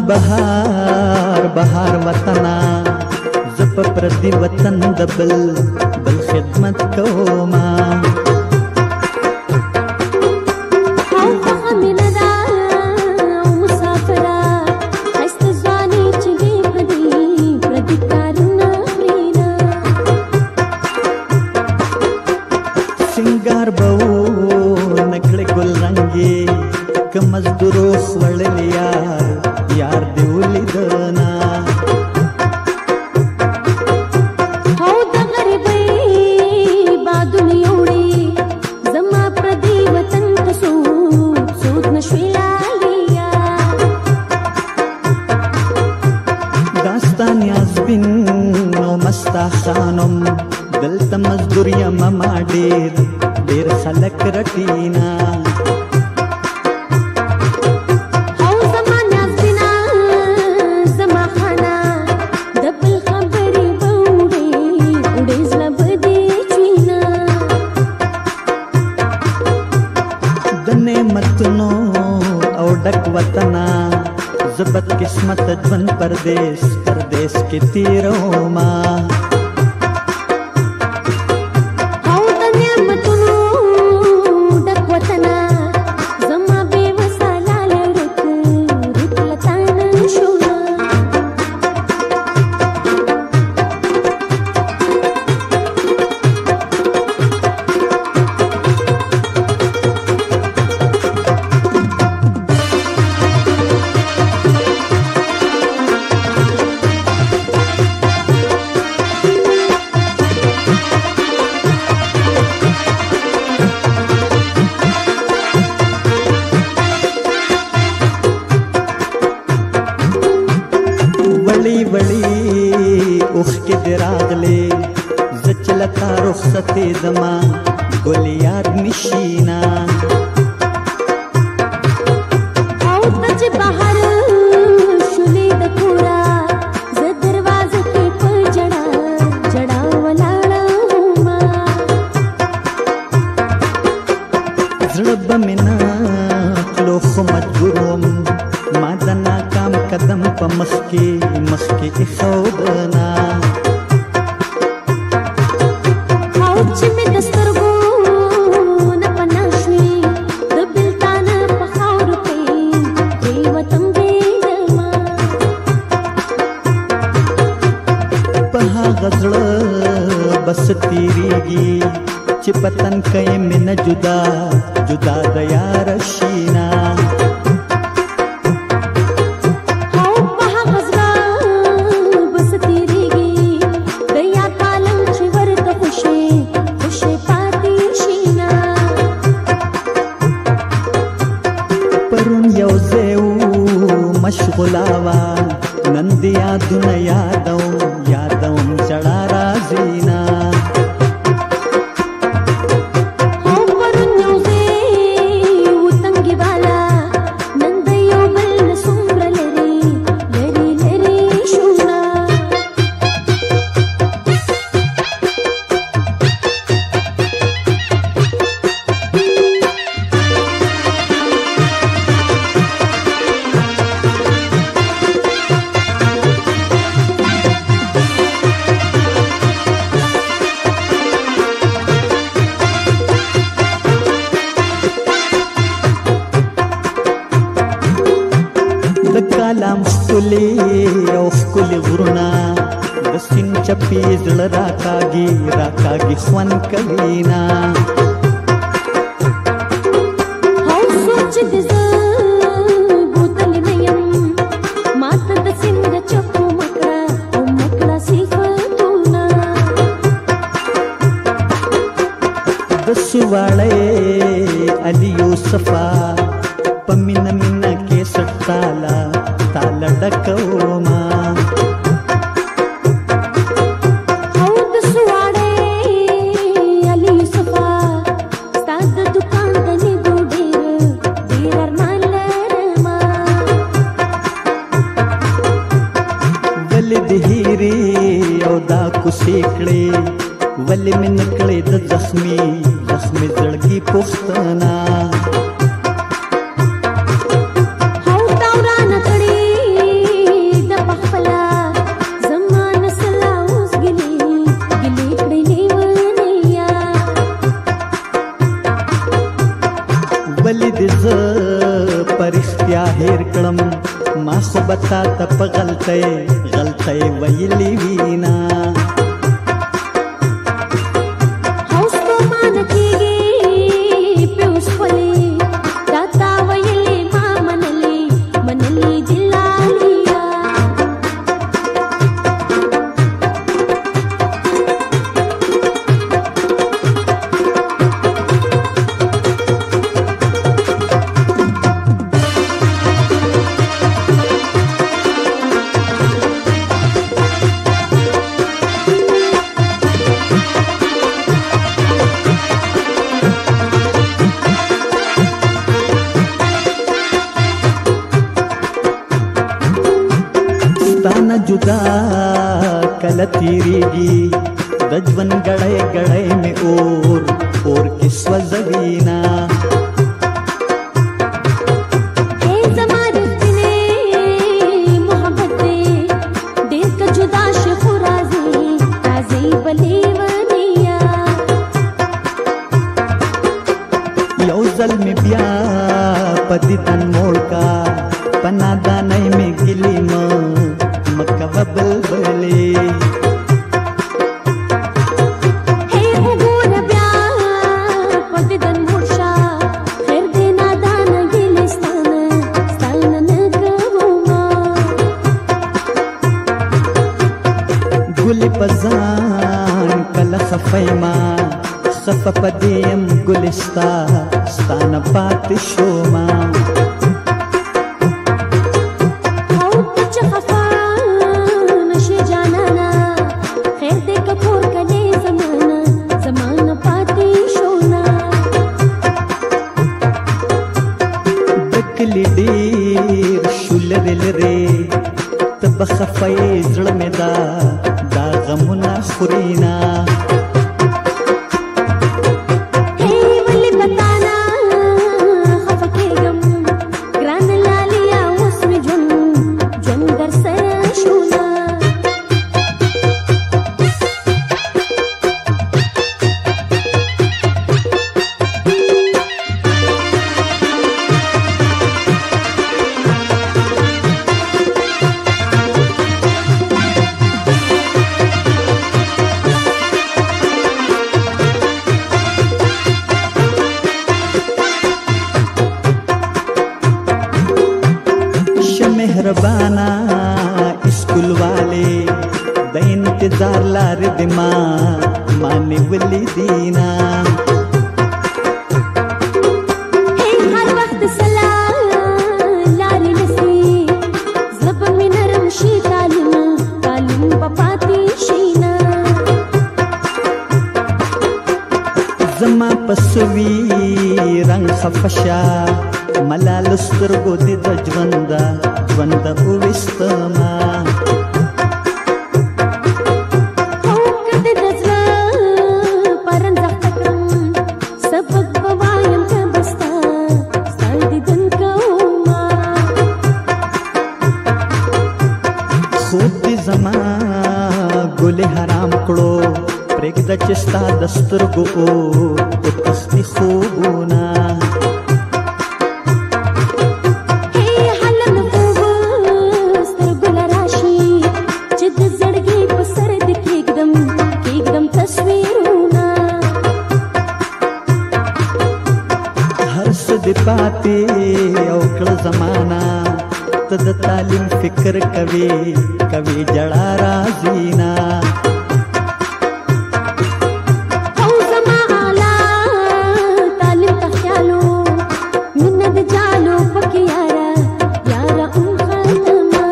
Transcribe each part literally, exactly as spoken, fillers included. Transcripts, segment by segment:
بهار بهار وطنا زپ پردی وطن دبل بل خدمت کوما مزدورو خړل یار یار دی ولیدنا هو د غریبۍ بادون یوړي زما پردي وطن ته سود سود نشوي لالیا داستان یاسبین نو مستا خانم دلته مزدور یم ما ډیر ډیر خلک رټینا वतना जबत किस्मत जन परदेश परदेश के तीरों माँ वली वली उख के दिरागले जचलता रुखसते दमा गोली याद निशीना او تج بهر شولې د کورا ز دروازه کې په جړا جړا ولاړه ما زړه بمنا خلو خو مجبوروم ما د ناکام قدم په مخ کې مخ کې ایښودنا او چې مې د سترګو نه پناه شوې د بېلتانه په خاورو کې دې وطن بېلما په هغه زړه بس تېرېږي چې په تن کې مې نه جدا جدا د یار شینا مشغولاوا نن دی یادونه یادو یادوم چړا رازینا او پرون یوځې وتنګي والا نن د یو بل څومره لري لري لري شونا کلام خپلې او ښکلې غرونه د سیند چپې زړه راکاږي راکاږي خوند کوي نه او سوچ دې زه بوتلې نه یم ماته د سیند چپو مکړه او مکړه صفتونه د سواړې علي یوسفه په مینه مینه کې سټاله تاله ډکوما او د سواړې علي یوسفه ستا د دوکان د نیدو ډېر ډېر ارمان لرمه ولې د هیرې او دا کوڅې کړې ولې مې نه کړې د زخمي زخمي زړګي پوښتنه او تا ورانه کړې ولی دې زه په رښتیا هېر کړم ما خو به تا ته په غلطۍ غلطۍ ویلې وینا ستانه جدا کله تیریږي د ژوند ګړی ګړی مې اور اور کې سوځوینا یو ځل مې بیا په دې تن موړ کا په نادانۍ مې ګلې مه مکه بلبلې ګلې په ځان کله خفه یمه خفه په دې یم ګلې ستا ستا نه پاتې شومه ډېر شو لرې لرې ته به خفه یې زړه مې دا دا غمونه خورېنا مهربانا اسکول والے د انتظار لارې د ما ما نیولې دینا هر وخت سلام لارې نسی زب مې نرم شي تعلیم تعلیم په پاتې شینا زما پسوي رنگ خفشا ملال سترګو دې د ژونده ژونده وویستما او که دې د زړه پرنځخته کړم سبق به وایم که به ستا ستا دیدن کومه خوب دې زما ګلې حرام کړو پرېږده چې ستا د سترګو وتښتي خوبونه د پاتې او کړه زمانہ ته د تعلیم فکر کوي کوي جړا راځي نه او زما اعلی تعلیم ته خیالو مینه د جالو پکې یاره یاره ام خاتمه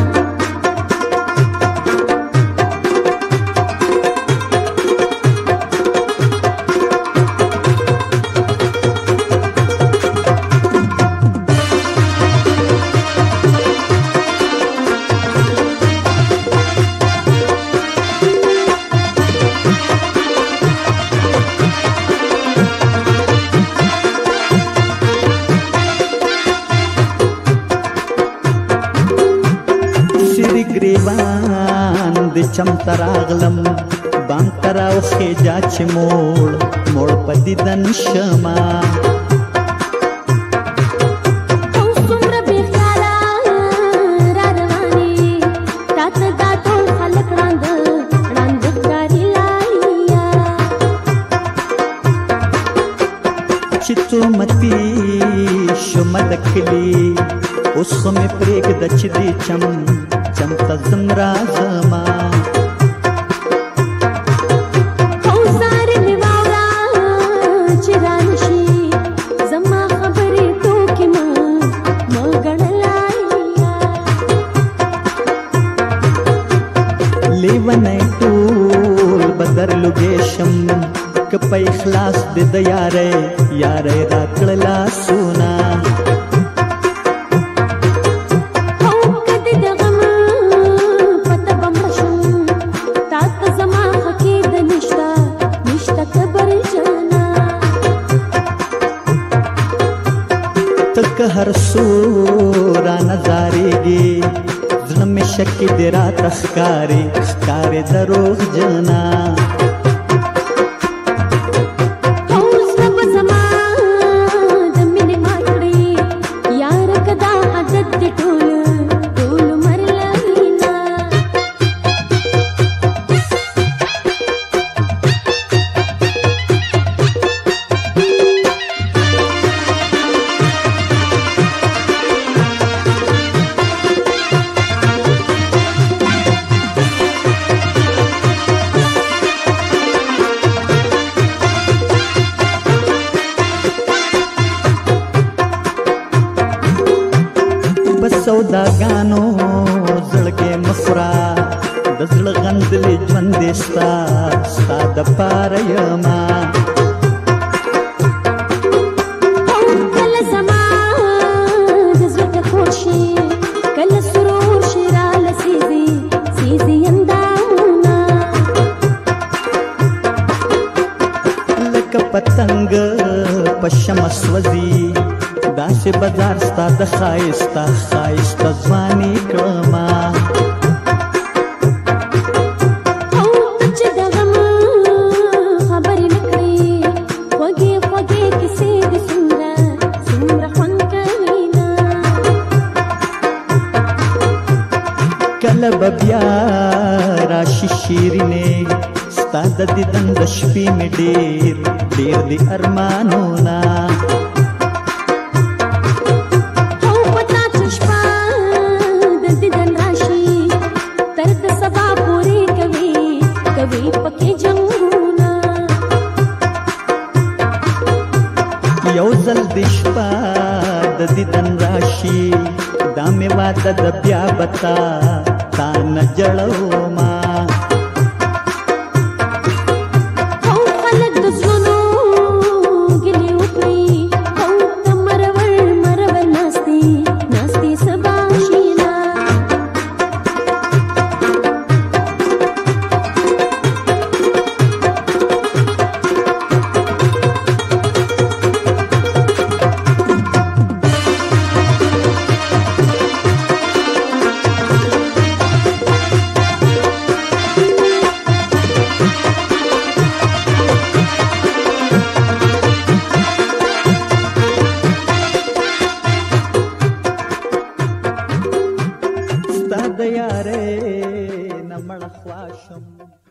ګریوان د چم تراغلم بام تراو خېجا چې موړ موړ په دیدن شما چې تومتي شومه د کلي اوس خو مې پرېږده چې دې چم چم ته ځم راځمه لیونی ټول بدر لوګېشم که په اخلاص دې د یارۍ یارۍ راکړه لاسونه ته که هر څو رانه زارېږې زړه مې شکې دې راته ښکارې ښکارې دروغ جنا زړه به زما د مینې ما کړې یاره که دا عادت دې ټول ټول عمر لرينه سوداګانو زړګې مخوره د زړه غندلې ژوندې ستا ستا دپاره یمه کله زما د زړه ټکور شي کله سرور شي راله سیزي سیزي اندامونه لکه پتنګ په شمع سوځي داسې بازار ستا د ښایسته ښایسته ځواني کړمه او ته چې د غم خبرې نه کړې خوږې خوږې کیسې دې څومره څومره خوند کوینه کله به بیا راشي شیرینې ستا د دیدن د شپې مې ډېر ډېر دي ارمانونه یو ځل دې شپه د دیدن راشي دا مې واده د بیا به تا تا نه جړومه او خلک د زړونو ګلې وکړي او ته مرور مرور ناستې ناستې سبا شینا د یارۍ نه مړه خوا شم